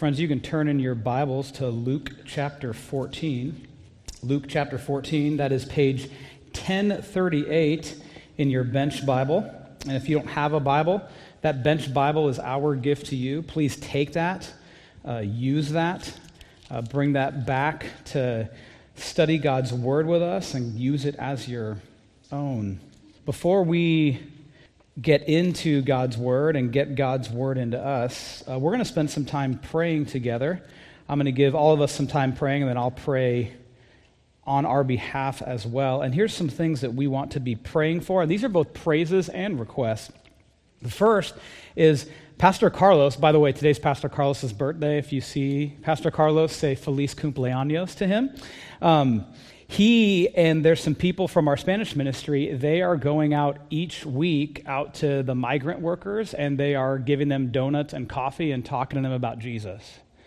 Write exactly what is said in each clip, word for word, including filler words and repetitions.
Friends, you can turn in your Bibles to Luke chapter fourteen. Luke chapter fourteen, that is page ten thirty-eight in your bench Bible. And if you don't have a Bible, that bench Bible is our gift to you. Please take that, uh, use that, uh, bring that back to study God's Word with us and use it as your own. Before we get into God's Word and get God's Word into us, uh, we're going to spend some time praying together. I'm going to give all of us some time praying, and then I'll pray on our behalf as well. And here's some things that we want to be praying for. And these are both praises and requests. The first is Pastor Carlos. By the way, today's Pastor Carlos's birthday. If you see Pastor Carlos, say Feliz Cumpleaños to him. Um, He and there's some people from our Spanish ministry, they are going out each week out to the migrant workers, and they are giving them donuts and coffee and talking to them about Jesus.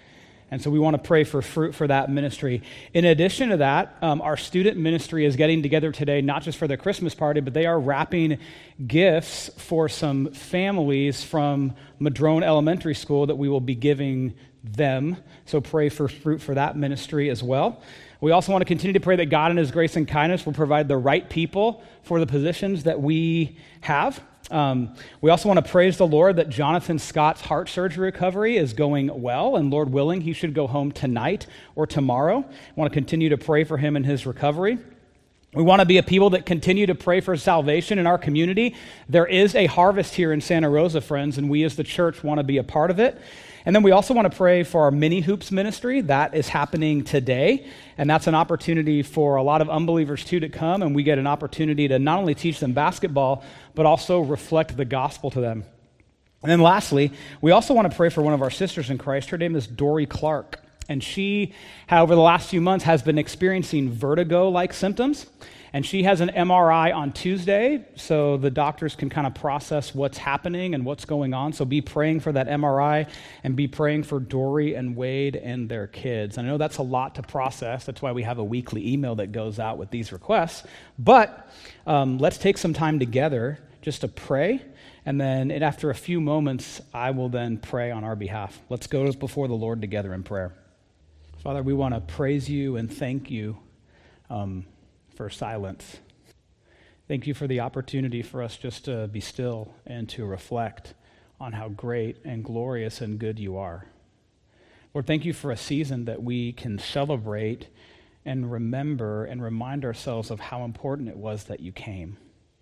And so we want to pray for fruit for that ministry. In addition to that, um, our student ministry is getting together today, not just for their Christmas party, but they are wrapping gifts for some families from Madrone Elementary School that we will be giving them. So pray for fruit for that ministry as well. We also want to continue to pray that God in His grace and kindness will provide the right people for the positions that we have. Um, we also want to praise the Lord that Jonathan Scott's heart surgery recovery is going well, and Lord willing, he should go home tonight or tomorrow. We want to continue to pray for him in his recovery. We want to be a people that continue to pray for salvation in our community. There is a harvest here in Santa Rosa, friends, and we as the church want to be a part of it. And then we also want to pray for our Mini Hoops ministry. That is happening today, and that's an opportunity for a lot of unbelievers too to come, and we get an opportunity to not only teach them basketball, but also reflect the gospel to them. And then lastly, we also want to pray for one of our sisters in Christ. Her name is Dory Clark, and she, over the last few months, has been experiencing vertigo-like symptoms. And she has an M R I on Tuesday, so the doctors can kind of process what's happening and what's going on. So be praying for that M R I and be praying for Dory and Wade and their kids. And I know that's a lot to process. That's why we have a weekly email that goes out with these requests. But um, let's take some time together just to pray. And then after a few moments, I will then pray on our behalf. Let's go before the Lord together in prayer. Father, we want to praise you and thank you Um, for silence. Thank you for the opportunity for us just to be still and to reflect on how great and glorious and good you are. Lord, thank you for a season that we can celebrate and remember and remind ourselves of how important it was that you came.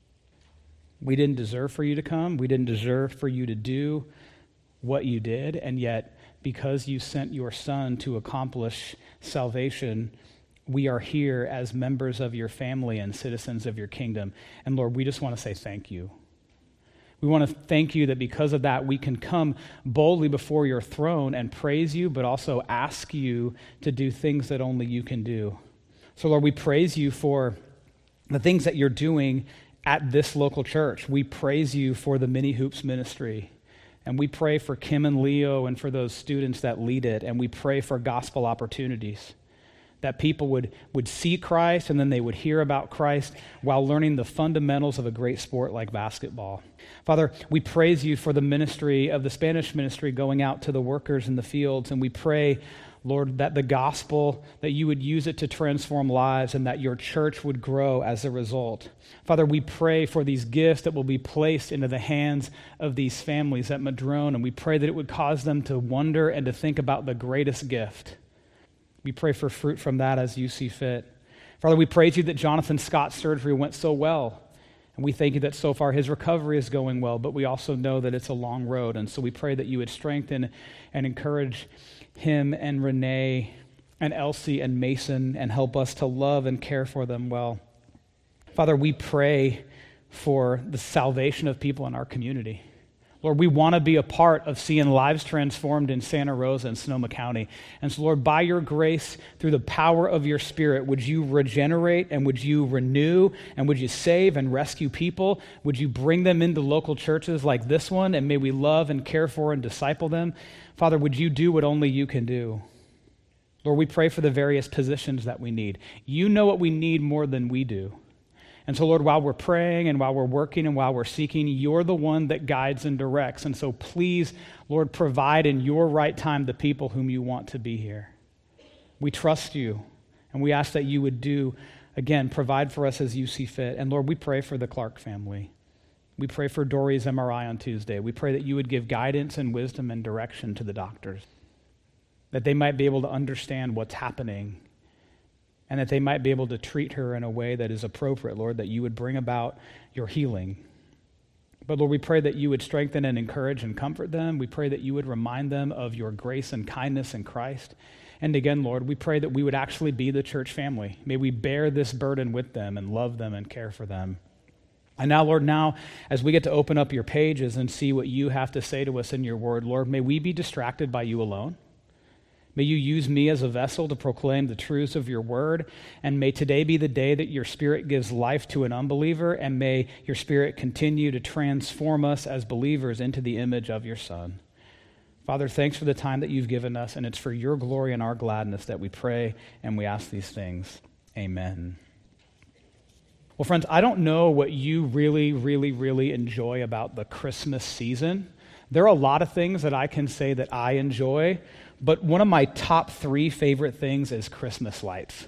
We didn't deserve for you to come. We didn't deserve for you to do what you did, and yet because you sent your Son to accomplish salvation, we are here as members of your family and citizens of your kingdom. And Lord, we just want to say thank you. We want to thank you that because of that, we can come boldly before your throne and praise you, but also ask you to do things that only you can do. So Lord, we praise you for the things that you're doing at this local church. We praise you for the Mini Hoops ministry. And we pray for Kim and Leo and for those students that lead it. And we pray for gospel opportunities, that people would, would see Christ and then they would hear about Christ while learning the fundamentals of a great sport like basketball. Father, we praise you for the ministry of the Spanish ministry going out to the workers in the fields, and we pray, Lord, that the gospel, that you would use it to transform lives and that your church would grow as a result. Father, we pray for these gifts that will be placed into the hands of these families at Madrone, and we pray that it would cause them to wonder and to think about the greatest gift. We pray for fruit from that as you see fit. Father, we praise you that Jonathan Scott's surgery went so well. And we thank you that so far his recovery is going well, but we also know that it's a long road. And so we pray that you would strengthen and encourage him and Renee and Elsie and Mason and help us to love and care for them well. Father, we pray for the salvation of people in our community. Lord, we want to be a part of seeing lives transformed in Santa Rosa and Sonoma County. And so, Lord, by your grace, through the power of your Spirit, would you regenerate and would you renew and would you save and rescue people? Would you bring them into local churches like this one, and may we love and care for and disciple them? Father, would you do what only you can do? Lord, we pray for the various positions that we need. You know what we need more than we do. And so, Lord, while we're praying and while we're working and while we're seeking, you're the one that guides and directs. And so please, Lord, provide in your right time the people whom you want to be here. We trust you, and we ask that you would do, again, provide for us as you see fit. And Lord, we pray for the Clark family. We pray for Dory's M R I on Tuesday. We pray that you would give guidance and wisdom and direction to the doctors, that they might be able to understand what's happening, and that they might be able to treat her in a way that is appropriate, Lord, that you would bring about your healing. But Lord, we pray that you would strengthen and encourage and comfort them. We pray that you would remind them of your grace and kindness in Christ. And again, Lord, we pray that we would actually be the church family. May we bear this burden with them and love them and care for them. And now, Lord, now as we get to open up your pages and see what you have to say to us in your word, Lord, may we be distracted by you alone. May you use me as a vessel to proclaim the truths of your word, and may today be the day that your Spirit gives life to an unbeliever, and may your Spirit continue to transform us as believers into the image of your Son. Father, thanks for the time that you've given us, and it's for your glory and our gladness that we pray and we ask these things. Amen. Well, friends, I don't know what you really, really, really enjoy about the Christmas season. There are a lot of things that I can say that I enjoy, but one of my top three favorite things is Christmas lights.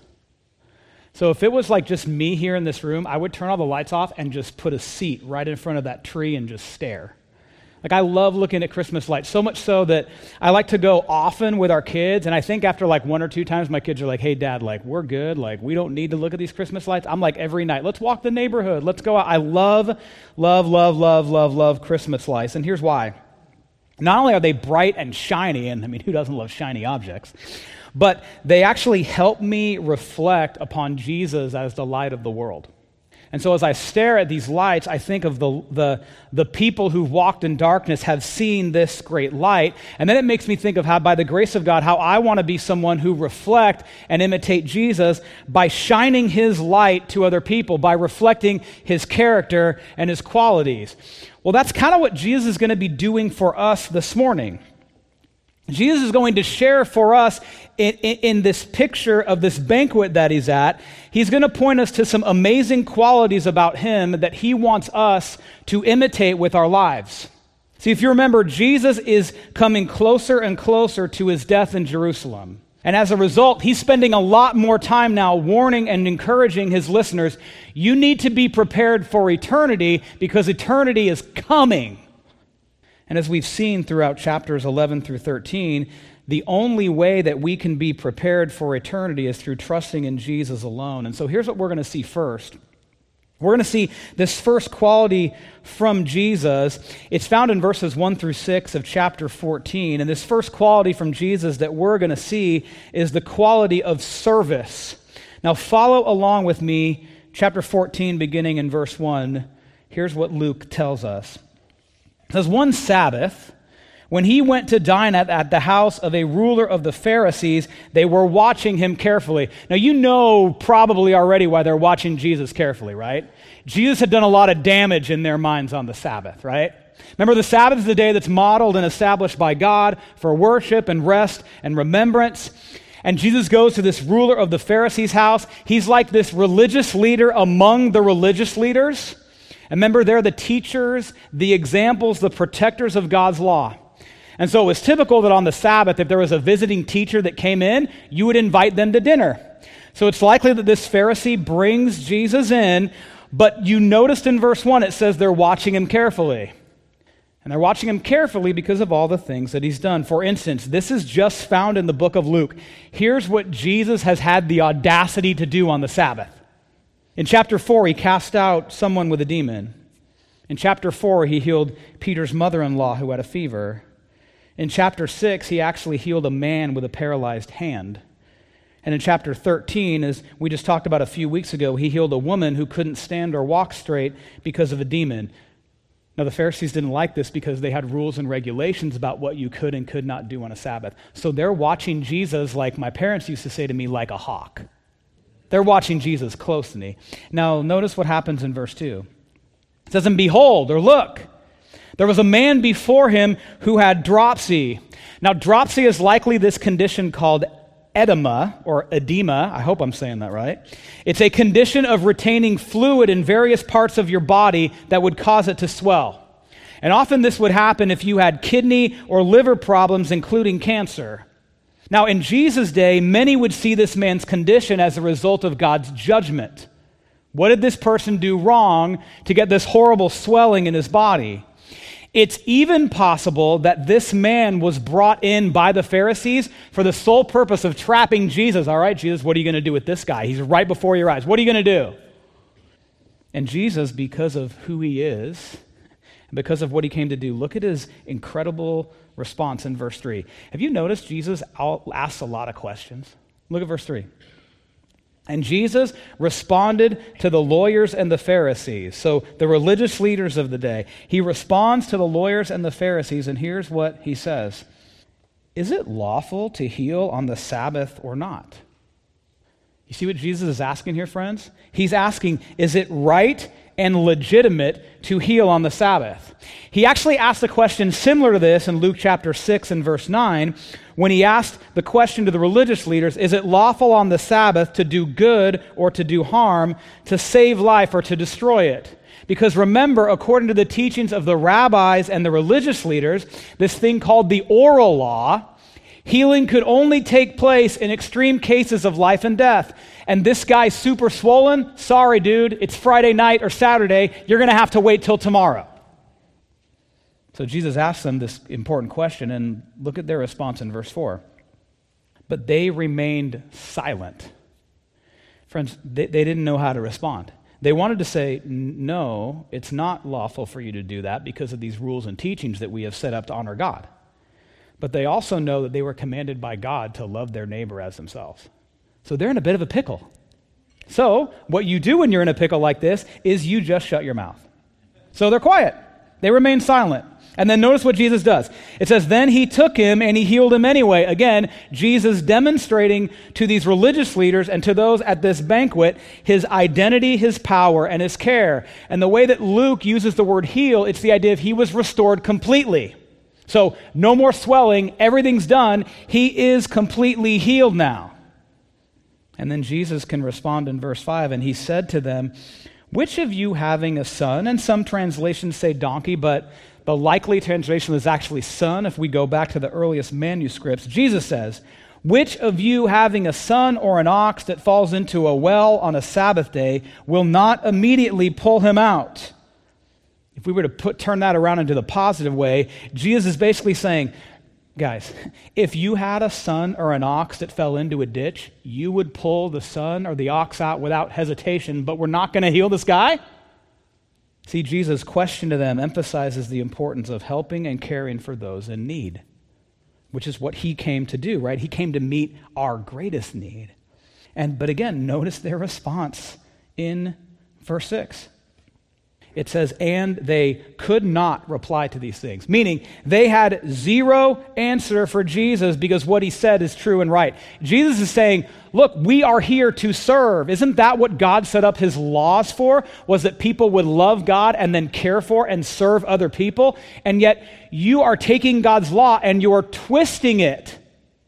So if it was like just me here in this room, I would turn all the lights off and just put a seat right in front of that tree and just stare. Like, I love looking at Christmas lights, so much so that I like to go often with our kids, and I think after like one or two times, my kids are like, hey, Dad, like, we're good. Like, we don't need to look at these Christmas lights. I'm like, every night, let's walk the neighborhood. Let's go out. I love, love, love, love, love, love Christmas lights, and here's why. Not only are they bright and shiny, and I mean, who doesn't love shiny objects, but they actually help me reflect upon Jesus as the light of the world. And so as I stare at these lights, I think of the, the, the people who've walked in darkness have seen this great light. And then it makes me think of how, by the grace of God, how I want to be someone who reflect and imitate Jesus by shining his light to other people, by reflecting his character and his qualities. Well, that's kind of what Jesus is going to be doing for us this morning. Jesus is going to share for us in, in, in this picture of this banquet that he's at. He's going to point us to some amazing qualities about him that he wants us to imitate with our lives. See, if you remember, Jesus is coming closer and closer to his death in Jerusalem. And as a result, he's spending a lot more time now warning and encouraging his listeners, you need to be prepared for eternity because eternity is coming. And as we've seen throughout chapters eleven through thirteen, the only way that we can be prepared for eternity is through trusting in Jesus alone. And so here's what we're going to see first. We're going to see this first quality from Jesus. It's found in verses one through six of chapter fourteen. And this first quality from Jesus that we're going to see is the quality of service. Now follow along with me, chapter fourteen, beginning in verse one. Here's what Luke tells us. It says, one Sabbath, when he went to dine at, at the house of a ruler of the Pharisees, they were watching him carefully. Now, you know probably already why they're watching Jesus carefully, right? Jesus had done a lot of damage in their minds on the Sabbath, right? Remember, the Sabbath is the day that's modeled and established by God for worship and rest and remembrance. And Jesus goes to this ruler of the Pharisees' house. He's like this religious leader among the religious leaders. And remember, they're the teachers, the examples, the protectors of God's law. And so it was typical that on the Sabbath, if there was a visiting teacher that came in, you would invite them to dinner. So it's likely that this Pharisee brings Jesus in, but you noticed in verse one, it says they're watching him carefully. And they're watching him carefully because of all the things that he's done. For instance, this is just found in the book of Luke. Here's what Jesus has had the audacity to do on the Sabbath. In chapter four, he cast out someone with a demon. In chapter four, he healed Peter's mother-in-law who had a fever. In chapter six, he actually healed a man with a paralyzed hand. And in chapter thirteen, as we just talked about a few weeks ago, he healed a woman who couldn't stand or walk straight because of a demon. Now, the Pharisees didn't like this because they had rules and regulations about what you could and could not do on a Sabbath. So they're watching Jesus, like my parents used to say to me, like a hawk. They're watching Jesus closely. Now, notice what happens in verse two. It says, and behold, or look, there was a man before him who had dropsy. Now, dropsy is likely this condition called edema, or edema, I hope I'm saying that right. It's a condition of retaining fluid in various parts of your body that would cause it to swell. And often this would happen if you had kidney or liver problems, including cancer. Now, in Jesus' day, many would see this man's condition as a result of God's judgment. What did this person do wrong to get this horrible swelling in his body? It's even possible that this man was brought in by the Pharisees for the sole purpose of trapping Jesus. All right, Jesus, what are you going to do with this guy? He's right before your eyes. What are you going to do? And Jesus, because of who he is, and because of what he came to do, look at his incredible response in verse three. Have you noticed Jesus asks a lot of questions? Look at verse three. And Jesus responded to the lawyers and the Pharisees, so the religious leaders of the day. He responds to the lawyers and the Pharisees, and here's what he says. Is it lawful to heal on the Sabbath or not? You see what Jesus is asking here, friends? He's asking, is it right and legitimate to heal on the Sabbath? He actually asked a question similar to this in Luke chapter six and verse nine, when he asked the question to the religious leaders, is it lawful on the Sabbath to do good or to do harm, to save life or to destroy it? Because remember, according to the teachings of the rabbis and the religious leaders, this thing called the oral law, healing could only take place in extreme cases of life and death. And this guy's super swollen, sorry dude, it's Friday night or Saturday, you're going to have to wait till tomorrow. So Jesus asks them this important question, and look at their response in verse four. But they remained silent. Friends, they, they didn't know how to respond. They wanted to say, no, it's not lawful for you to do that because of these rules and teachings that we have set up to honor God. But they also know that they were commanded by God to love their neighbor as themselves. So they're in a bit of a pickle. So what you do when you're in a pickle like this is you just shut your mouth. So they're quiet. They remain silent. And then notice what Jesus does. It says, then he took him and he healed him anyway. Again, Jesus demonstrating to these religious leaders and to those at this banquet his identity, his power, and his care. And the way that Luke uses the word heal, it's the idea of he was restored completely. So no more swelling, everything's done. He is completely healed now. And then Jesus can respond in verse five, and he said to them, which of you having a son, and some translations say donkey, but the likely translation is actually son if we go back to the earliest manuscripts. Jesus says, which of you having a son or an ox that falls into a well on a Sabbath day will not immediately pull him out? If we were to put turn that around into the positive way, Jesus is basically saying, guys, if you had a son or an ox that fell into a ditch, you would pull the son or the ox out without hesitation, but we're not going to heal this guy? See, Jesus' question to them emphasizes the importance of helping and caring for those in need, which is what he came to do, right? He came to meet our greatest need. And but again, notice their response in verse six. It says, and they could not reply to these things, meaning they had zero answer for Jesus because what he said is true and right. Jesus is saying, look, we are here to serve. Isn't that what God set up his laws for? Was that people would love God and then care for and serve other people? And yet you are taking God's law and you're twisting it.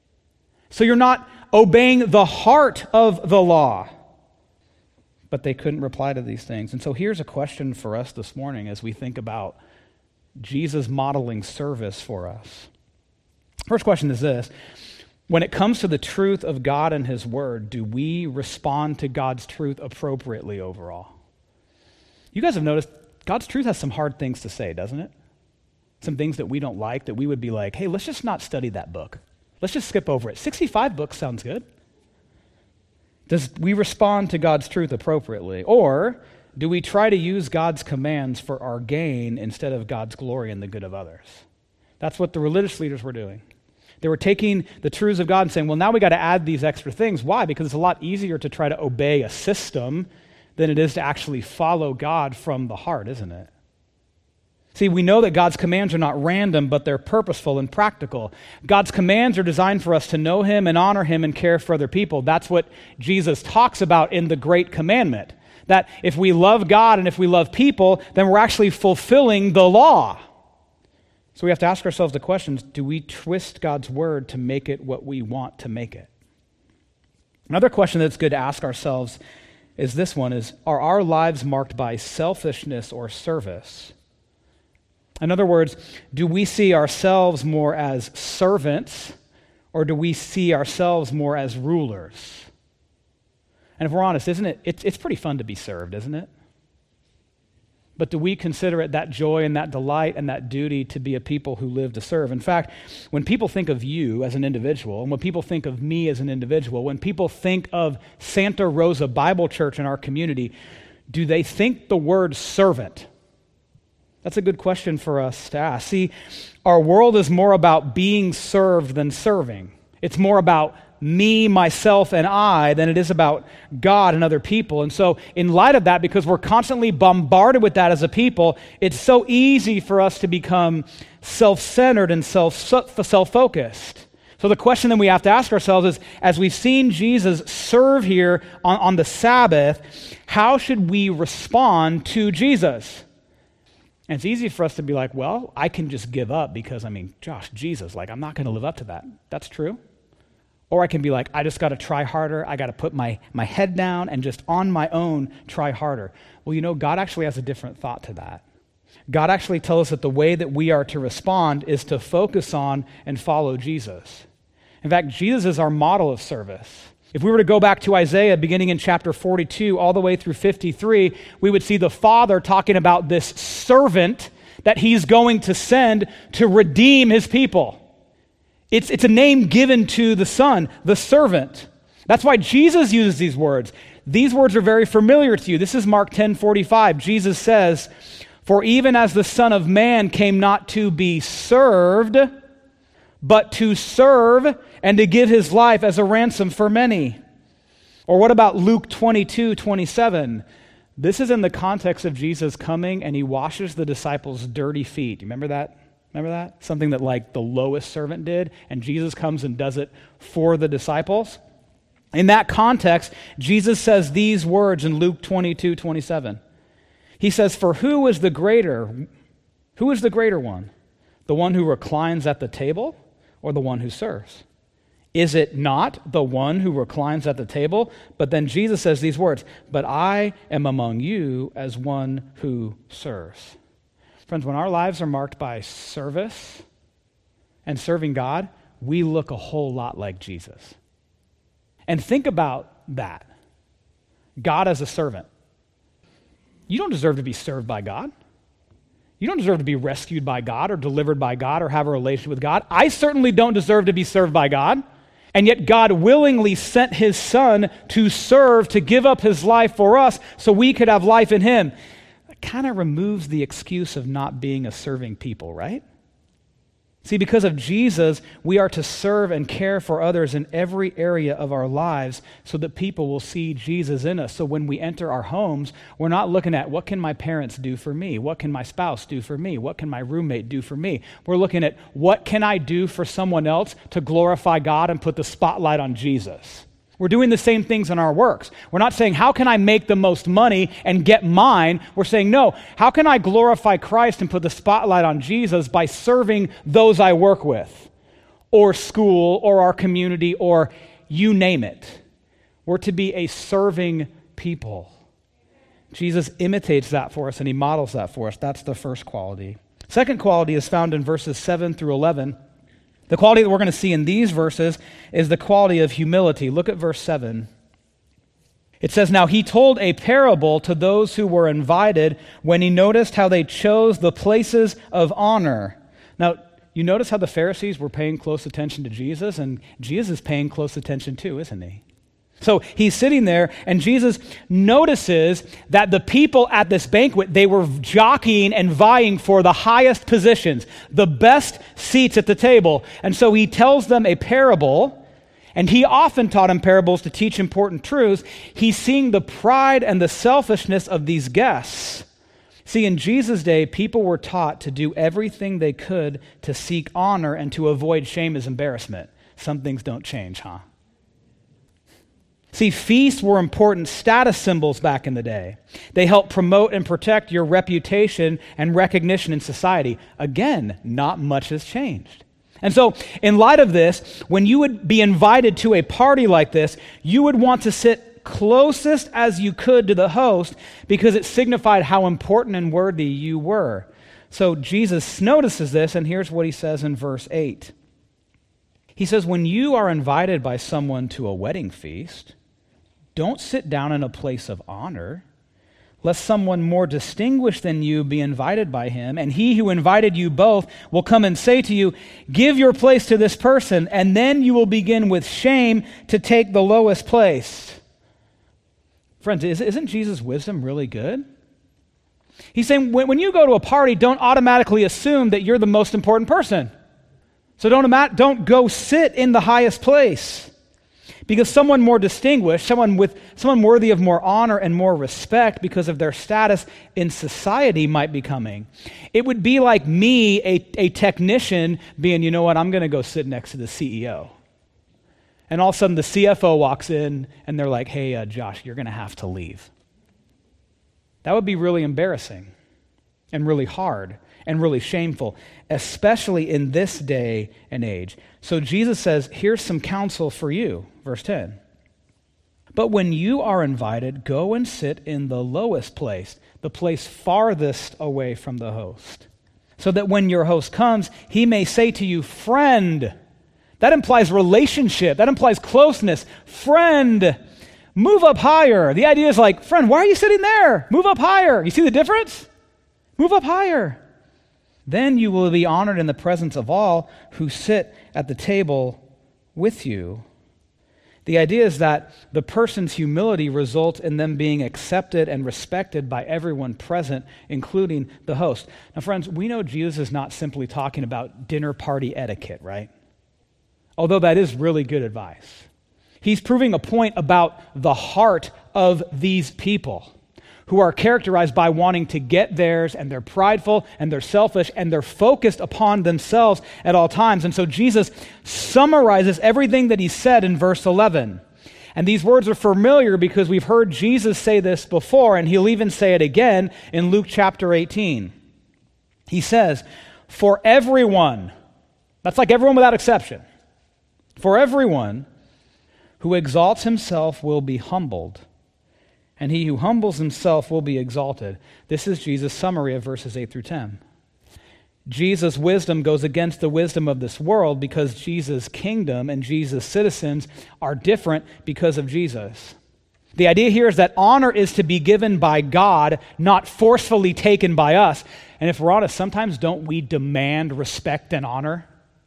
So you're not obeying the heart of the law. But they couldn't reply to these things. And so here's a question for us this morning as we think about Jesus modeling service for us. First question is this. When it comes to the truth of God and his word, do we respond to God's truth appropriately overall? You guys have noticed God's truth has some hard things to say, doesn't it? Some things that we don't like, that we would be like, hey, let's just not study that book. Let's just skip over it. sixty-five books sounds good. Does we respond to God's truth appropriately? Or do we try to use God's commands for our gain instead of God's glory and the good of others? That's what the religious leaders were doing. They were taking the truths of God and saying, well, now we got to add these extra things. Why? Because it's a lot easier to try to obey a system than it is to actually follow God from the heart, isn't it? See, we know that God's commands are not random, but they're purposeful and practical. God's commands are designed for us to know him and honor him and care for other people. That's what Jesus talks about in the Great Commandment. That if we love God and if we love people, then we're actually fulfilling the law. So we have to ask ourselves the questions, do we twist God's word to make it what we want to make it? Another question that's good to ask ourselves is this one, is, are our lives marked by selfishness or service? In other words, do we see ourselves more as servants, or do we see ourselves more as rulers? And if we're honest, isn't it, it's, it's pretty fun to be served, isn't it? But do we consider it that joy and that delight and that duty to be a people who live to serve? In fact, when people think of you as an individual, and when people think of me as an individual, when people think of Santa Rosa Bible Church in our community, do they think the word servant? That's a good question for us to ask. See, our world is more about being served than serving. It's more about me, myself, and I than it is about God and other people. And so in light of that, because we're constantly bombarded with that as a people, it's so easy for us to become self-centered and self, self-focused. So the question that we have to ask ourselves is, as we've seen Jesus serve here on, on the Sabbath, how should we respond to Jesus? And it's easy for us to be like, well, I can just give up because, I mean, Josh, Jesus, like, I'm not going to live up to that. That's true. Or I can be like, I just got to try harder. I got to put my, my head down and just on my own try harder. Well, you know, God actually has a different thought to that. God actually tells us that the way that we are to respond is to focus on and follow Jesus. In fact, Jesus is our model of service. If we were to go back to Isaiah, beginning in chapter forty-two, all the way through fifty-three, we would see the Father talking about this servant that he's going to send to redeem his people. It's, it's a name given to the Son, the servant. That's why Jesus uses these words. These words are very familiar to you. This is Mark ten forty-five. Jesus says, "For even as the Son of Man came not to be served, but to serve and to give his life as a ransom for many." Or what about Luke twenty-two twenty-seven? This is in the context of Jesus coming and he washes the disciples' dirty feet. You remember that? Remember that? Something that like the lowest servant did, and Jesus comes and does it for the disciples. In that context, Jesus says these words in Luke twenty-two twenty-seven. He says, "For who is the greater? Who is the greater one? The one who reclines at the table or the one who serves? Is it not the one who reclines at the table?" But then Jesus says these words, "But I am among you as one who serves." Friends, when our lives are marked by service and serving God, we look a whole lot like Jesus. And think about that. God as a servant. You don't deserve to be served by God. You don't deserve to be rescued by God or delivered by God or have a relationship with God. I certainly don't deserve to be served by God. And yet God willingly sent his Son to serve, to give up his life for us so we could have life in him. That kind of removes the excuse of not being a serving people, right? See, because of Jesus, we are to serve and care for others in every area of our lives so that people will see Jesus in us. So when we enter our homes, we're not looking at what can my parents do for me? What can my spouse do for me? What can my roommate do for me? We're looking at what can I do for someone else to glorify God and put the spotlight on Jesus. We're doing the same things in our works. We're not saying, how can I make the most money and get mine? We're saying, no, how can I glorify Christ and put the spotlight on Jesus by serving those I work with, or school, or our community, or you name it. We're to be a serving people. Jesus imitates that for us, and he models that for us. That's the first quality. Second quality is found in verses seven through eleven. The quality that we're going to see in these verses is the quality of humility. Look at verse seven. It says, "Now he told a parable to those who were invited when he noticed how they chose the places of honor." Now, you notice how the Pharisees were paying close attention to Jesus, and Jesus is paying close attention too, isn't he? So he's sitting there, and Jesus notices that the people at this banquet, they were jockeying and vying for the highest positions, the best seats at the table. And so he tells them a parable, and he often taught in parables to teach important truths. He's seeing the pride and the selfishness of these guests. See, in Jesus' day, people were taught to do everything they could to seek honor and to avoid shame as embarrassment. Some things don't change, huh? See, feasts were important status symbols back in the day. They helped promote and protect your reputation and recognition in society. Again, not much has changed. And so, in light of this, when you would be invited to a party like this, you would want to sit closest as you could to the host because it signified how important and worthy you were. So Jesus notices this, and here's what he says in verse eight. He says, when you are invited by someone to a wedding feast, don't sit down in a place of honor, lest someone more distinguished than you be invited by him, and he who invited you both will come and say to you, give your place to this person, and then you will begin with shame to take the lowest place. Friends, isn't Jesus' wisdom really good? He's saying when you go to a party, don't automatically assume that you're the most important person. So don't, ima- don't go sit in the highest place. Because someone more distinguished, someone with someone worthy of more honor and more respect because of their status in society might be coming. It would be like me, a, a technician, being, you know what, I'm going to go sit next to the C E O. And all of a sudden the C F O walks in and they're like, hey, uh, Josh, you're going to have to leave. That would be really embarrassing and really hard and really shameful, especially in this day and age. So Jesus says, here's some counsel for you, verse ten. But when you are invited, go and sit in the lowest place, the place farthest away from the host, so that when your host comes, he may say to you, friend. That implies relationship. That implies closeness. Friend, move up higher. The idea is like, friend, why are you sitting there? Move up higher. You see the difference? Move up higher. Then you will be honored in the presence of all who sit at the table with you. The idea is that the person's humility results in them being accepted and respected by everyone present, including the host. Now, friends, we know Jesus is not simply talking about dinner party etiquette, right? Although that is really good advice. He's proving a point about the heart of these people, who are characterized by wanting to get theirs, and they're prideful, and they're selfish, and they're focused upon themselves at all times. And so Jesus summarizes everything that he said in verse eleven. And these words are familiar because we've heard Jesus say this before, and he'll even say it again in Luke chapter eighteen. He says, for everyone, that's like everyone without exception, for everyone who exalts himself will be humbled, and he who humbles himself will be exalted. This is Jesus' summary of verses eight through ten. Jesus' wisdom goes against the wisdom of this world because Jesus' kingdom and Jesus' citizens are different because of Jesus. The idea here is that honor is to be given by God, not forcefully taken by us. And if we're honest, sometimes don't we demand respect and honor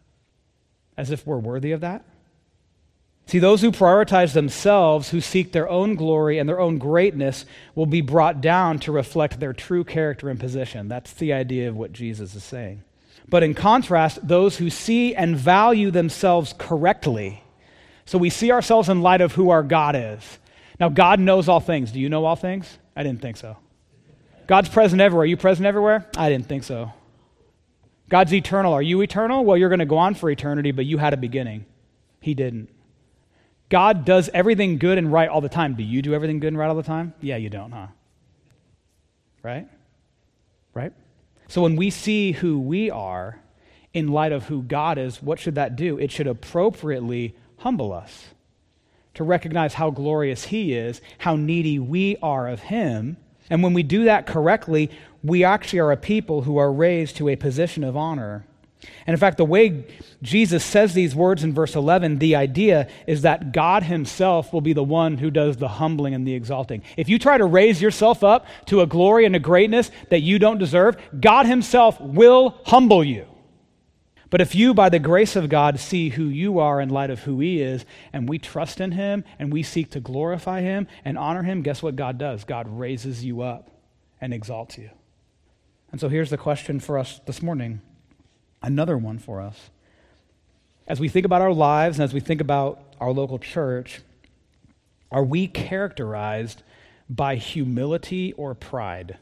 as if we're worthy of that? See, those who prioritize themselves, who seek their own glory and their own greatness, will be brought down to reflect their true character and position. That's the idea of what Jesus is saying. But in contrast, those who see and value themselves correctly, so we see ourselves in light of who our God is. Now, God knows all things. Do you know all things? I didn't think so. God's present everywhere. Are you present everywhere? I didn't think so. God's eternal. Are you eternal? Well, you're going to go on for eternity, but you had a beginning. He didn't. God does everything good and right all the time. Do you do everything good and right all the time? Yeah, you don't, huh? Right? Right? So when we see who we are in light of who God is, what should that do? It should appropriately humble us to recognize how glorious He is, how needy we are of Him. And when we do that correctly, we actually are a people who are raised to a position of honor. And in fact, the way Jesus says these words in verse eleven, the idea is that God Himself will be the one who does the humbling and the exalting. If you try to raise yourself up to a glory and a greatness that you don't deserve, God Himself will humble you. But if you, by the grace of God, see who you are in light of who He is, and we trust in Him, and we seek to glorify Him and honor Him, guess what God does? God raises you up and exalts you. And so here's the question for us this morning. Another one for us. As we think about our lives and as we think about our local church, are we characterized by humility or pride?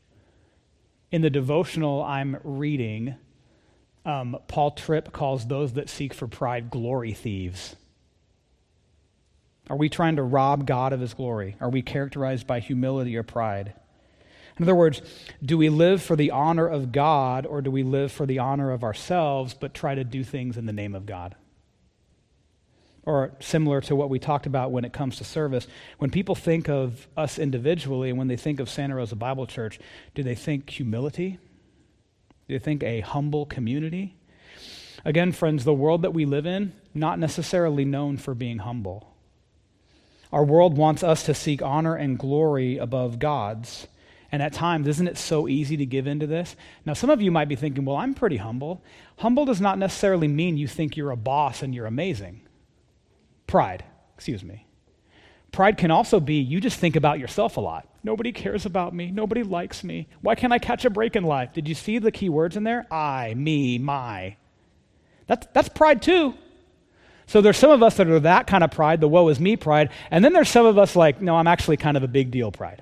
In the devotional I'm reading, um, Paul Tripp calls those that seek for pride glory thieves. Are we trying to rob God of His glory? Are we characterized by humility or pride? In other words, do we live for the honor of God, or do we live for the honor of ourselves but try to do things in the name of God? Or similar to what we talked about when it comes to service, when people think of us individually and when they think of Santa Rosa Bible Church, do they think humility? Do they think a humble community? Again, friends, the world that we live in, not necessarily known for being humble. Our world wants us to seek honor and glory above God's. And at times, isn't it so easy to give into this? Now, some of you might be thinking, well, I'm pretty humble. Humble does not necessarily mean you think you're a boss and you're amazing. Pride, excuse me. Pride can also be you just think about yourself a lot. Nobody cares about me. Nobody likes me. Why can't I catch a break in life? Did you see the key words in there? I, me, my. That's, that's pride too. So there's some of us that are that kind of pride, the woe is me pride, and then there's some of us like, no, I'm actually kind of a big deal pride.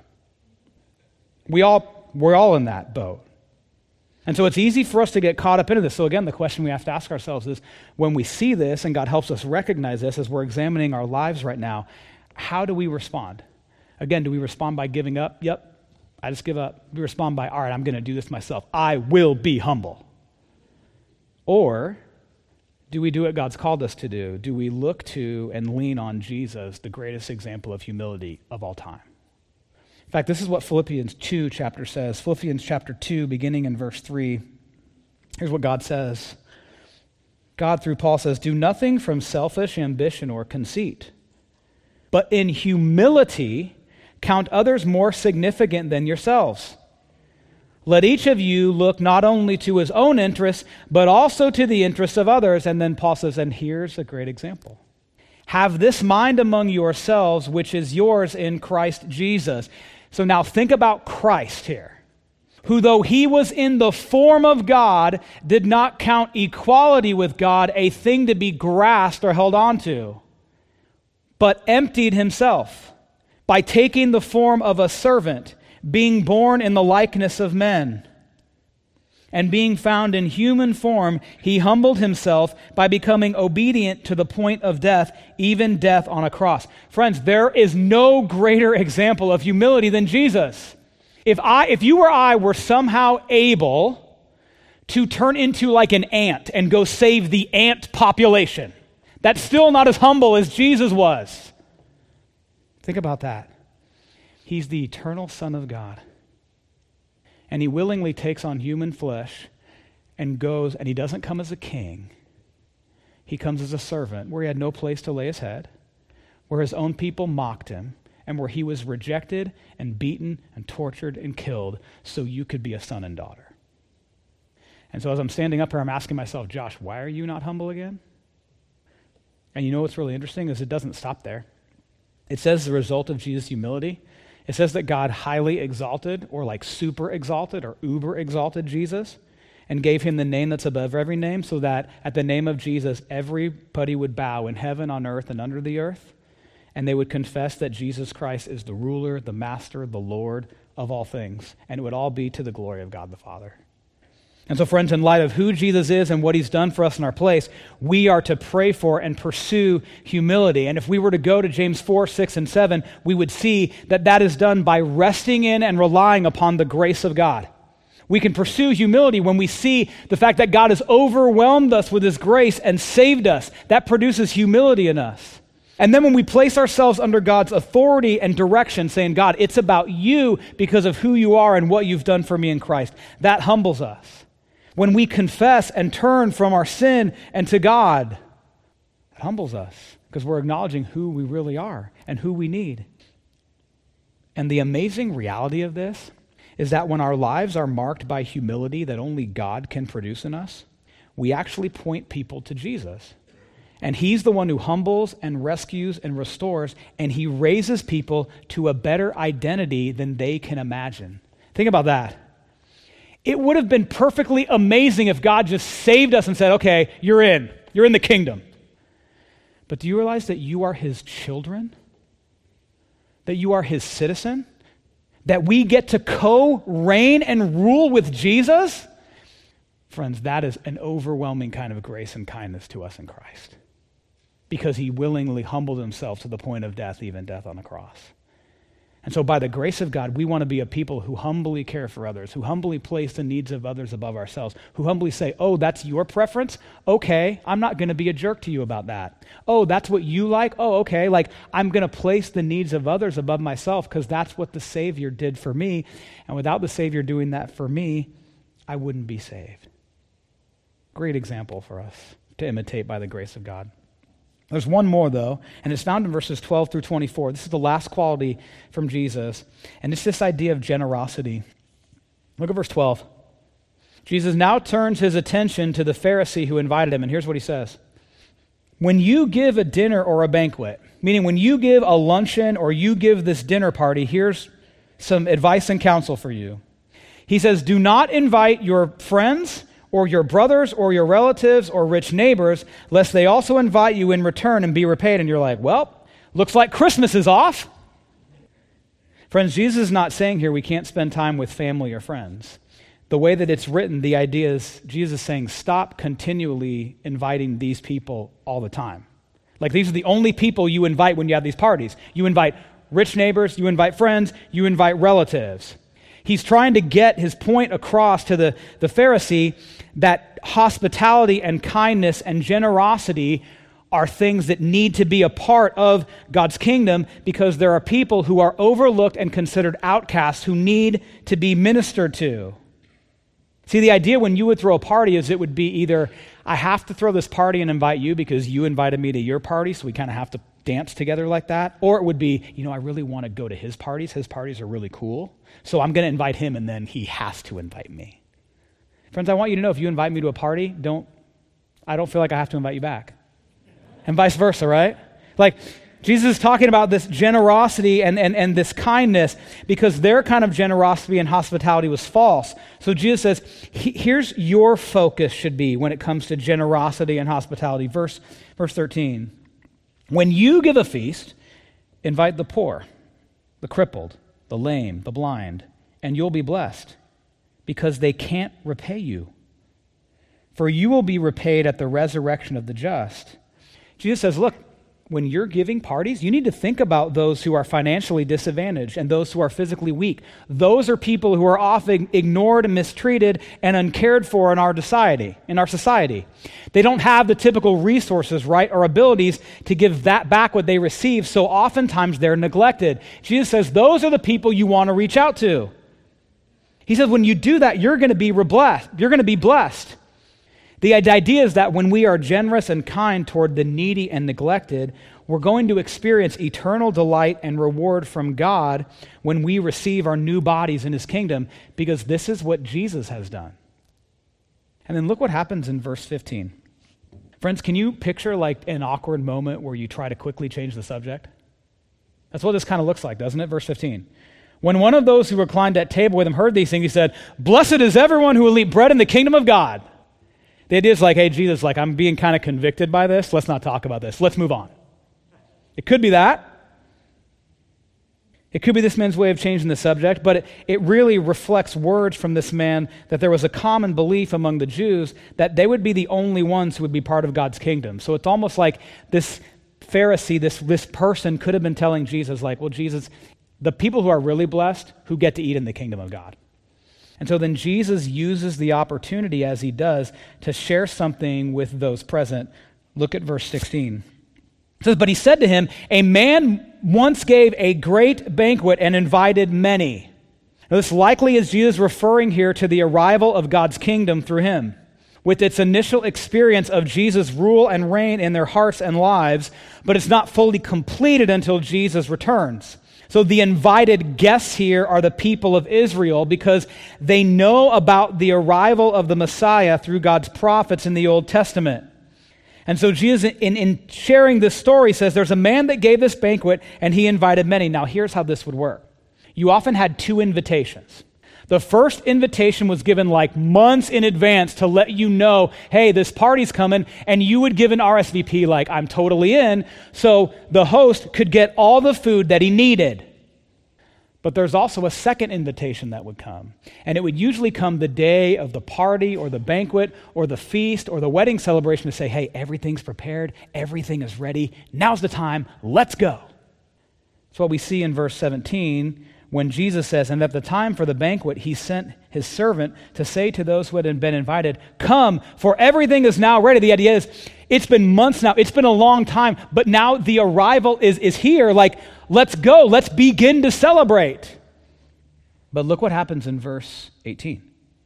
We all, we're all in that boat. And so it's easy for us to get caught up into this. So again, the question we have to ask ourselves is, when we see this, and God helps us recognize this as we're examining our lives right now, how do we respond? Again, do we respond by giving up? Yep, I just give up. Do we respond by, all right, I'm going to do this myself. I will be humble. Or do we do what God's called us to do? Do we look to and lean on Jesus, the greatest example of humility of all time? In fact, this is what Philippians two chapter says. Philippians chapter two, beginning in verse three. Here's what God says. God, through Paul, says, do nothing from selfish ambition or conceit, but in humility count others more significant than yourselves. Let each of you look not only to his own interests, but also to the interests of others. And then Paul says, and here's a great example. Have this mind among yourselves, which is yours in Christ Jesus. So now think about Christ here, who though he was in the form of God, did not count equality with God a thing to be grasped or held on to, but emptied himself by taking the form of a servant, being born in the likeness of men. And being found in human form, he humbled himself by becoming obedient to the point of death, even death on a cross. Friends, there is no greater example of humility than Jesus. If I, if you or I were somehow able to turn into like an ant and go save the ant population, that's still not as humble as Jesus was. Think about that. He's the eternal Son of God. And he willingly takes on human flesh and goes, and he doesn't come as a king. He comes as a servant where he had no place to lay his head, where his own people mocked him, and where he was rejected and beaten and tortured and killed so you could be a son and daughter. And so as I'm standing up here, I'm asking myself, Josh, why are you not humble again? And you know what's really interesting is it doesn't stop there. It says the result of Jesus' humility. It says that God highly exalted, or like super exalted, or uber exalted Jesus, and gave him the name that's above every name, so that at the name of Jesus, everybody would bow in heaven, on earth, and under the earth, and they would confess that Jesus Christ is the ruler, the master, the Lord of all things, and it would all be to the glory of God the Father. And so, friends, in light of who Jesus is and what he's done for us in our place, we are to pray for and pursue humility. And if we were to go to James four, six, and seven, we would see that that is done by resting in and relying upon the grace of God. We can pursue humility when we see the fact that God has overwhelmed us with his grace and saved us. That produces humility in us. And then when we place ourselves under God's authority and direction, saying, God, it's about you because of who you are and what you've done for me in Christ, that humbles us. When we confess and turn from our sin and to God, it humbles us because we're acknowledging who we really are and who we need. And the amazing reality of this is that when our lives are marked by humility that only God can produce in us, we actually point people to Jesus. And he's the one who humbles and rescues and restores, and he raises people to a better identity than they can imagine. Think about that. It would have been perfectly amazing if God just saved us and said, okay, you're in. You're in the kingdom. But do you realize that you are his children? That you are his citizen? That we get to co-reign and rule with Jesus? Friends, that is an overwhelming kind of grace and kindness to us in Christ. Because he willingly humbled himself to the point of death, even death on the cross. And so by the grace of God, we want to be a people who humbly care for others, who humbly place the needs of others above ourselves, who humbly say, oh, that's your preference? Okay, I'm not going to be a jerk to you about that. Oh, that's what you like? Oh, okay, like I'm going to place the needs of others above myself because that's what the Savior did for me. And without the Savior doing that for me, I wouldn't be saved. Great example for us to imitate by the grace of God. There's one more, though, and it's found in verses twelve through twenty-four. This is the last quality from Jesus, and it's this idea of generosity. Look at verse twelve. Jesus now turns his attention to the Pharisee who invited him, and here's what he says. When you give a dinner or a banquet, meaning when you give a luncheon or you give this dinner party, here's some advice and counsel for you. He says, do not invite your friends or your brothers or your relatives or rich neighbors, lest they also invite you in return and be repaid. And you're like, well, looks like Christmas is off. Friends, Jesus is not saying here we can't spend time with family or friends. The way that it's written, the idea is Jesus is saying stop continually inviting these people all the time. Like these are the only people you invite when you have these parties. You invite rich neighbors, you invite friends, you invite relatives. He's trying to get his point across to the, the Pharisee that hospitality and kindness and generosity are things that need to be a part of God's kingdom because there are people who are overlooked and considered outcasts who need to be ministered to. See, the idea when you would throw a party is it would be either, I have to throw this party and invite you because you invited me to your party, so we kind of have to dance together like that. Or it would be, you know, I really want to go to his parties. His parties are really cool. So I'm going to invite him and then he has to invite me. Friends, I want you to know if you invite me to a party, don't, I don't feel like I have to invite you back. And vice versa, right? Like, Jesus is talking about this generosity and, and, and this kindness because their kind of generosity and hospitality was false. So Jesus says, here's your focus should be when it comes to generosity and hospitality. Verse, verse thirteen. When you give a feast, invite the poor, the crippled, the lame, the blind, and you'll be blessed because they can't repay you. For you will be repaid at the resurrection of the just. Jesus says, look, when you're giving parties, you need to think about those who are financially disadvantaged and those who are physically weak. Those are people who are often ignored and mistreated and uncared for in our society. In our society, they don't have the typical resources, right, or abilities to give that back what they receive. So oftentimes they're neglected. Jesus says those are the people you want to reach out to. He says when you do that, you're going to be blessed. You're going to be blessed. The idea is that when we are generous and kind toward the needy and neglected, we're going to experience eternal delight and reward from God when we receive our new bodies in his kingdom, because this is what Jesus has done. And then look what happens in verse fifteen. Friends, can you picture like an awkward moment where you try to quickly change the subject? That's what this kind of looks like, doesn't it? Verse fifteen. When one of those who reclined at table with him heard these things, he said, "Blessed is everyone who will eat bread in the kingdom of God." The idea is like, hey, Jesus, like I'm being kind of convicted by this. Let's not talk about this. Let's move on. It could be that. It could be this man's way of changing the subject, but it, it really reflects words from this man that there was a common belief among the Jews that they would be the only ones who would be part of God's kingdom. So it's almost like this Pharisee, this, this person could have been telling Jesus like, well, Jesus, the people who are really blessed who get to eat in the kingdom of God. And so then Jesus uses the opportunity as he does to share something with those present. Look at verse sixteen. It says, but he said to him, a man once gave a great banquet and invited many. Now this likely is Jesus referring here to the arrival of God's kingdom through him, with its initial experience of Jesus' rule and reign in their hearts and lives, but it's not fully completed until Jesus returns. So the invited guests here are the people of Israel because they know about the arrival of the Messiah through God's prophets in the Old Testament. And so Jesus, in, in sharing this story, says there's a man that gave this banquet and he invited many. Now here's how this would work. You often had two invitations. The first invitation was given like months in advance to let you know, hey, this party's coming, and you would give an R S V P like, I'm totally in, so the host could get all the food that he needed. But there's also a second invitation that would come, and it would usually come the day of the party or the banquet or the feast or the wedding celebration to say, hey, everything's prepared, everything is ready, now's the time, let's go. That's what we see in verse seventeen when Jesus says, and at the time for the banquet, he sent his servant to say to those who had been invited, come, for everything is now ready. The idea is, it's been months now, it's been a long time, but now the arrival is, is here. Like, let's go, let's begin to celebrate. But look what happens in verse eighteen.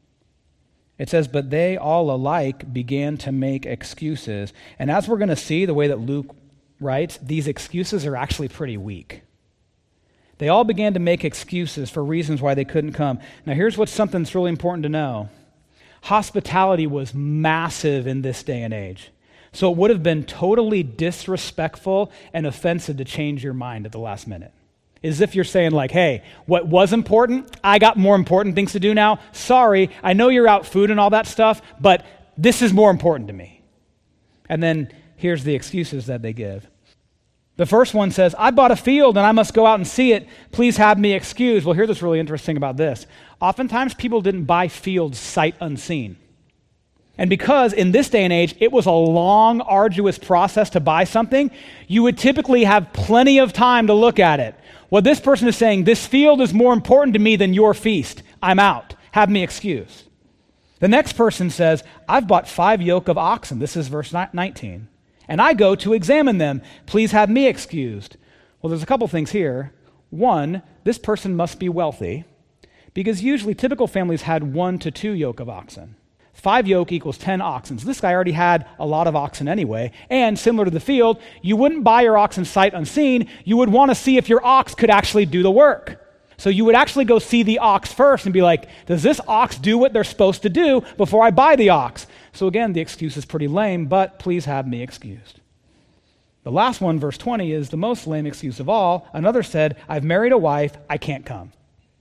It says, but they all alike began to make excuses. And as we're going to see, the way that Luke writes, these excuses are actually pretty weak. They all began to make excuses for reasons why they couldn't come. Now, here's what's something that's really important to know. Hospitality was massive in this day and age. So it would have been totally disrespectful and offensive to change your mind at the last minute. As if you're saying like, hey, what was important, I got more important things to do now. Sorry, I know you're out food and all that stuff, but this is more important to me. And then here's the excuses that they give. The first one says, I bought a field and I must go out and see it. Please have me excused. Well, here's what's really interesting about this. Oftentimes people didn't buy fields sight unseen. And because in this day and age, it was a long, arduous process to buy something, you would typically have plenty of time to look at it. Well, this person is saying, this field is more important to me than your feast. I'm out. Have me excused. The next person says, I've bought five yoke of oxen. This is verse nineteen. And I go to examine them. Please have me excused. Well, there's a couple things here. One, this person must be wealthy, because usually typical families had one to two yoke of oxen. Five yoke equals ten oxen. So this guy already had a lot of oxen anyway. And similar to the field, you wouldn't buy your oxen sight unseen. You would want to see if your ox could actually do the work. So you would actually go see the ox first and be like, does this ox do what they're supposed to do before I buy the ox? So again, the excuse is pretty lame, but please have me excused. The last one, verse twenty, is the most lame excuse of all. Another said, I've married a wife, I can't come.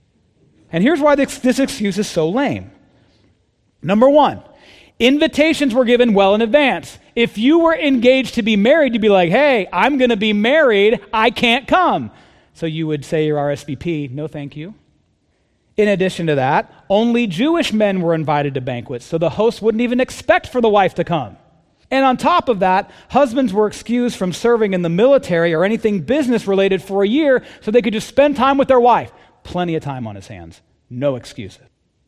And here's why this, this excuse is so lame. Number one, invitations were given well in advance. If you were engaged to be married, you'd be like, hey, I'm going to be married, I can't come. So you would say your R S V P, no thank you. In addition to that, only Jewish men were invited to banquets, so the host wouldn't even expect for the wife to come. And on top of that, husbands were excused from serving in the military or anything business related for a year so they could just spend time with their wife. Plenty of time on his hands. No excuses.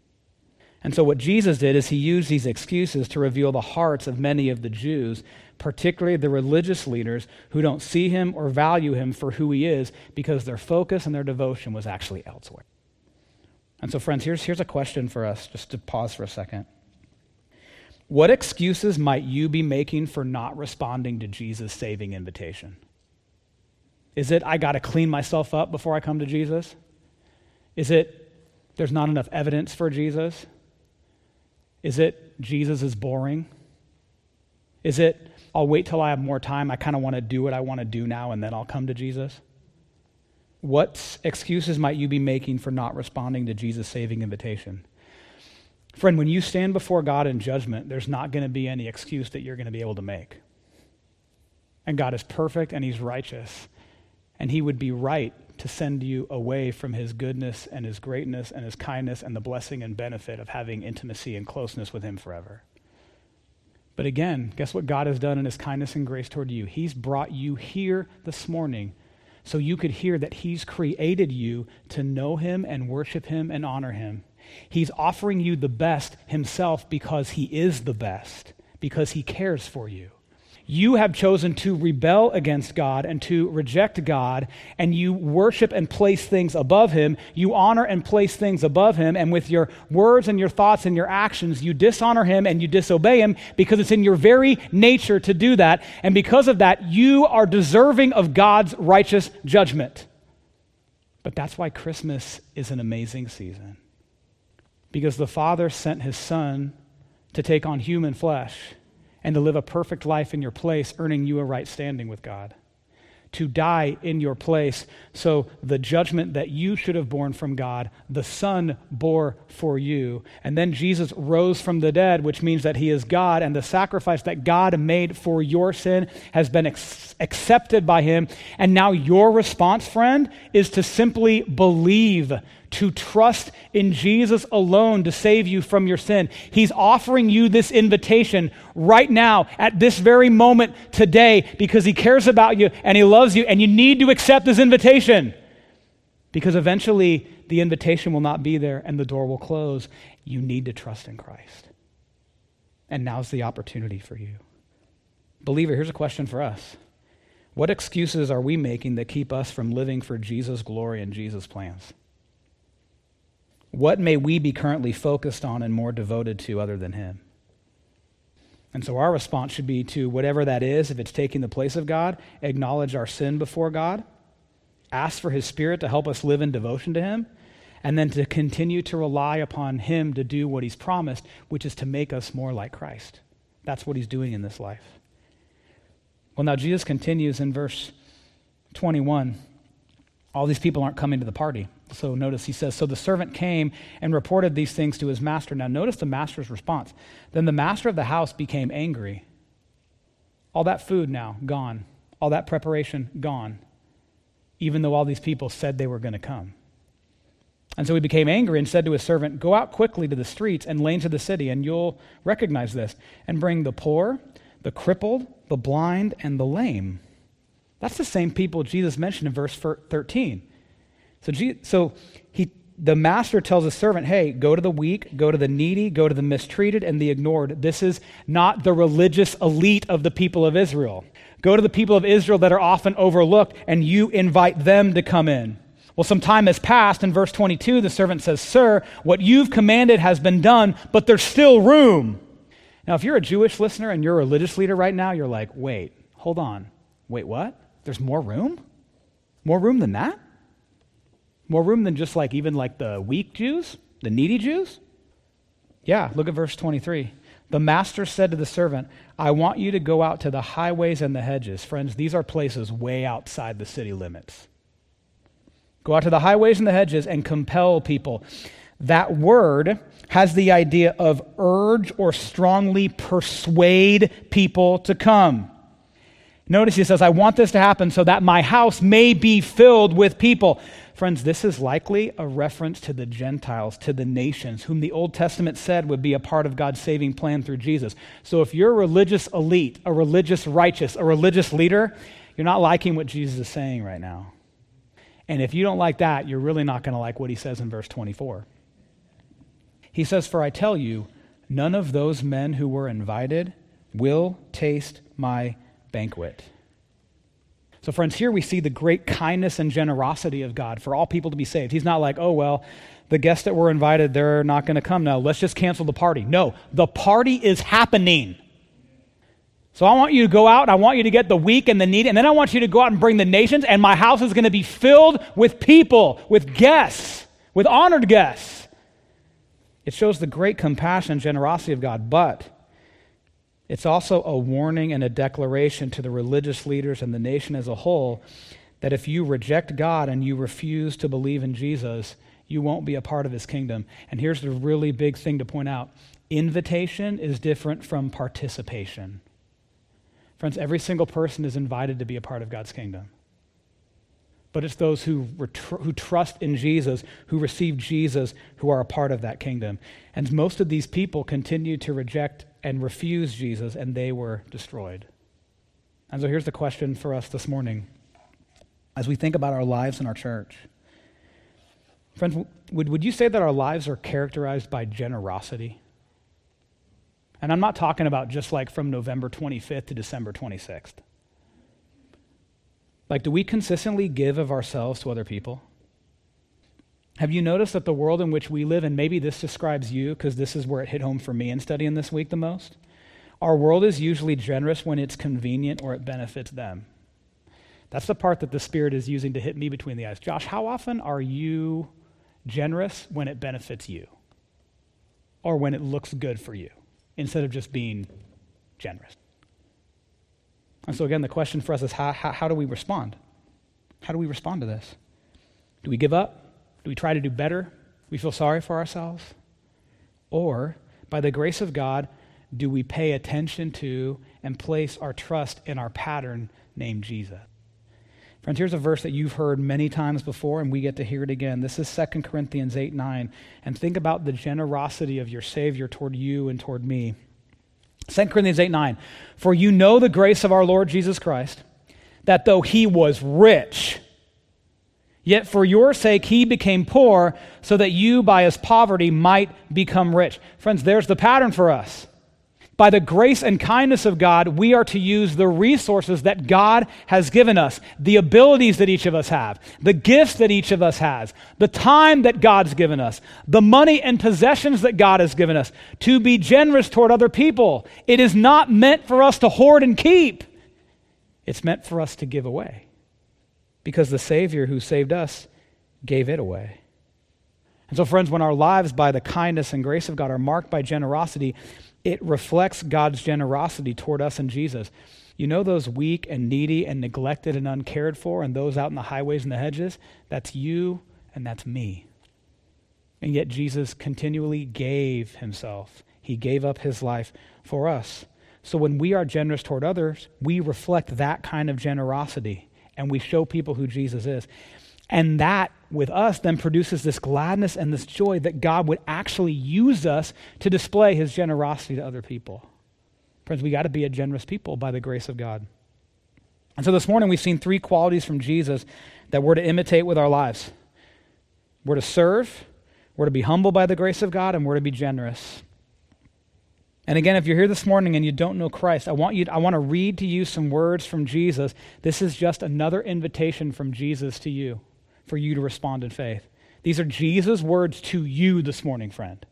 And so what Jesus did is he used these excuses to reveal the hearts of many of the Jews, particularly the religious leaders who don't see him or value him for who he is because their focus and their devotion was actually elsewhere. And so friends, here's, here's a question for us, just to pause for a second. What excuses might you be making for not responding to Jesus' saving invitation? Is it, I got to clean myself up before I come to Jesus? Is it, there's not enough evidence for Jesus? Is it, Jesus is boring? Is it, I'll wait till I have more time, I kind of want to do what I want to do now and then I'll come to Jesus? What excuses might you be making for not responding to Jesus' saving invitation? Friend, when you stand before God in judgment, there's not going to be any excuse that you're going to be able to make. And God is perfect and he's righteous. And he would be right to send you away from his goodness and his greatness and his kindness and the blessing and benefit of having intimacy and closeness with him forever. But again, guess what God has done in his kindness and grace toward you? He's brought you here this morning so you could hear that he's created you to know him and worship him and honor him. He's offering you the best himself because he is the best, because he cares for you. You have chosen to rebel against God and to reject God, and you worship and place things above him. You honor and place things above him, and with your words and your thoughts and your actions, you dishonor him and you disobey him because it's in your very nature to do that. And because of that, you are deserving of God's righteous judgment. But that's why Christmas is an amazing season. Because the Father sent his Son to take on human flesh and to live a perfect life in your place, earning you a right standing with God. To die in your place, so the judgment that you should have borne from God, the Son bore for you. And then Jesus rose from the dead, which means that he is God, and the sacrifice that God made for your sin has been ex- accepted by him. And now your response, friend, is to simply believe, to trust in Jesus alone to save you from your sin. He's offering you this invitation right now, at this very moment today, because he cares about you and he loves you, and you need to accept his invitation. Because eventually the invitation will not be there and the door will close. You need to trust in Christ. And now's the opportunity for you. Believer, here's a question for us. What excuses are we making that keep us from living for Jesus' glory and Jesus' plans? What may we be currently focused on and more devoted to other than him? And so our response should be to whatever that is, if it's taking the place of God, acknowledge our sin before God, ask for his Spirit to help us live in devotion to him, and then to continue to rely upon him to do what he's promised, which is to make us more like Christ. That's what he's doing in this life. Well, now Jesus continues in verse twenty-one. All these people aren't coming to the party. So notice he says, so the servant came and reported these things to his master. Now notice the master's response. Then the master of the house became angry. All that food now, gone. All that preparation, gone. Even though all these people said they were going to come. And so he became angry and said to his servant, go out quickly to the streets and lanes of the city, and you'll recognize this, and bring the poor, the crippled, the blind, and the lame. That's the same people Jesus mentioned in verse thirteen. So, so he, the master tells his servant, hey, go to the weak, go to the needy, go to the mistreated and the ignored. This is not the religious elite of the people of Israel. Go to the people of Israel that are often overlooked, and you invite them to come in. Well, some time has passed. In verse twenty-two, the servant says, sir, what you've commanded has been done, but there's still room. Now, if you're a Jewish listener and you're a religious leader right now, you're like, wait, hold on. Wait, what? There's more room? More room than that? More room than just like even like the weak Jews, the needy Jews? Yeah, look at verse twenty-three. The master said to the servant, I want you to go out to the highways and the hedges. Friends, these are places way outside the city limits. Go out to the highways and the hedges and compel people. That word has the idea of urge or strongly persuade people to come. Notice he says, I want this to happen so that my house may be filled with people. Friends, this is likely a reference to the Gentiles, to the nations, whom the Old Testament said would be a part of God's saving plan through Jesus. So if you're a religious elite, a religious righteous, a religious leader, you're not liking what Jesus is saying right now. And if you don't like that, you're really not going to like what he says in verse twenty-four. He says, for I tell you, none of those men who were invited will taste my banquet. So friends, here we see the great kindness and generosity of God for all people to be saved. He's not like, oh, well, the guests that were invited, they're not going to come now. Let's just cancel the party. No, the party is happening. So I want you to go out, I want you to get the weak and the needy, and then I want you to go out and bring the nations, and my house is going to be filled with people, with guests, with honored guests. It shows the great compassion and generosity of God, but it's also a warning and a declaration to the religious leaders and the nation as a whole that if you reject God and you refuse to believe in Jesus, you won't be a part of his kingdom. And here's the really big thing to point out. Invitation is different from participation. Friends, every single person is invited to be a part of God's kingdom. But it's those who, retr- who trust in Jesus, who receive Jesus, who are a part of that kingdom. And most of these people continued to reject and refuse Jesus, and they were destroyed. And so here's the question for us this morning. As we think about our lives in our church, friends, would, would you say that our lives are characterized by generosity? And I'm not talking about just like from November twenty-fifth to December twenty-sixth. Like, do we consistently give of ourselves to other people? Have you noticed that the world in which we live, and maybe this describes you because this is where it hit home for me in studying this week the most, our world is usually generous when it's convenient or it benefits them. That's the part that the Spirit is using to hit me between the eyes. Josh, how often are you generous when it benefits you or when it looks good for you instead of just being generous? And so again, the question for us is how, how, how do we respond? How do we respond to this? Do we give up? Do we try to do better? Do we feel sorry for ourselves? Or, by the grace of God, do we pay attention to and place our trust in our pattern named Jesus? Friends, here's a verse that you've heard many times before, and we get to hear it again. This is Second Corinthians eight nine. And think about the generosity of your Savior toward you and toward me. Second Corinthians eight nine. For you know the grace of our Lord Jesus Christ, that though he was rich, yet for your sake he became poor, so that you by his poverty might become rich. Friends, there's the pattern for us. By the grace and kindness of God, we are to use the resources that God has given us, the abilities that each of us have, the gifts that each of us has, the time that God's given us, the money and possessions that God has given us, to be generous toward other people. It is not meant for us to hoard and keep. It's meant for us to give away, because the Savior who saved us gave it away. And so, friends, when our lives by the kindness and grace of God are marked by generosity, it reflects God's generosity toward us in Jesus. You know those weak and needy and neglected and uncared for, and those out in the highways and the hedges? That's you and that's me. And yet Jesus continually gave himself. He gave up his life for us. So when we are generous toward others, we reflect that kind of generosity, and we show people who Jesus is. And that, with us, then produces this gladness and this joy that God would actually use us to display his generosity to other people. Friends, we got to be a generous people by the grace of God. And so this morning we've seen three qualities from Jesus that we're to imitate with our lives. We're to serve, we're to be humble by the grace of God, and we're to be generous. And again, if you're here this morning and you don't know Christ, I want you to, I want to read to you some words from Jesus. This is just another invitation from Jesus to you, for you to respond in faith. These are Jesus' words to you this morning, friend.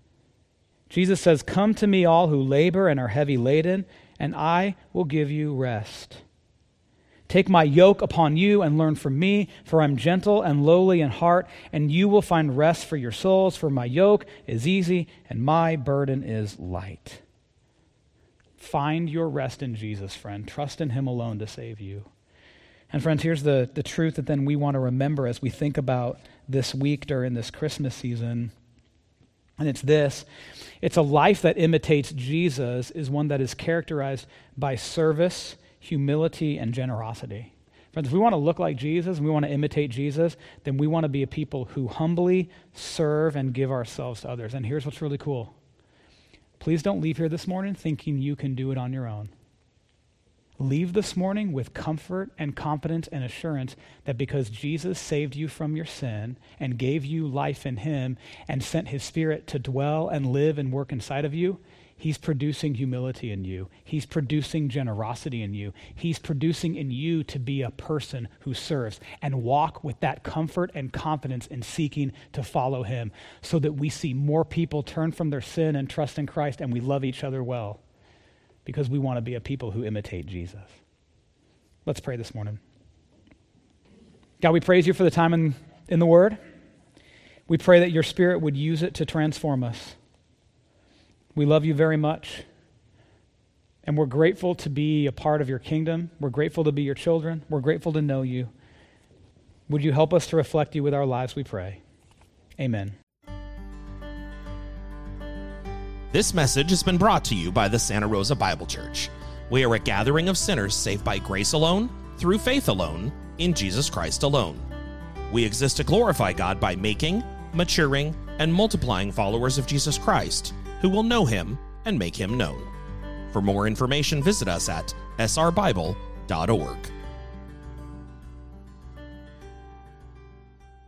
Jesus says, "Come to me all who labor and are heavy laden, and I will give you rest. Take my yoke upon you and learn from me, for I'm gentle and lowly in heart, and you will find rest for your souls, for my yoke is easy and my burden is light." Find your rest in Jesus, friend. Trust in him alone to save you. And friends, here's the, the truth that then we want to remember as we think about this week during this Christmas season. And it's this. It's a life that imitates Jesus is one that is characterized by service, humility, and generosity. Friends, if we want to look like Jesus and we want to imitate Jesus, then we want to be a people who humbly serve and give ourselves to others. And here's what's really cool. Please don't leave here this morning thinking you can do it on your own. Leave this morning with comfort and confidence and assurance that because Jesus saved you from your sin and gave you life in him and sent his Spirit to dwell and live and work inside of you, he's producing humility in you. He's producing generosity in you. He's producing in you to be a person who serves and walk with that comfort and confidence in seeking to follow him, so that we see more people turn from their sin and trust in Christ, and we love each other well, because we want to be a people who imitate Jesus. Let's pray this morning. God, we praise you for the time in, in the Word. We pray that your Spirit would use it to transform us. We love you very much, and we're grateful to be a part of your kingdom. We're grateful to be your children. We're grateful to know you. Would you help us to reflect you with our lives, we pray. Amen. This message has been brought to you by the Santa Rosa Bible Church. We are a gathering of sinners saved by grace alone, through faith alone, in Jesus Christ alone. We exist to glorify God by making, maturing, and multiplying followers of Jesus Christ, who will know him and make him known. For more information, visit us at s r bible dot org.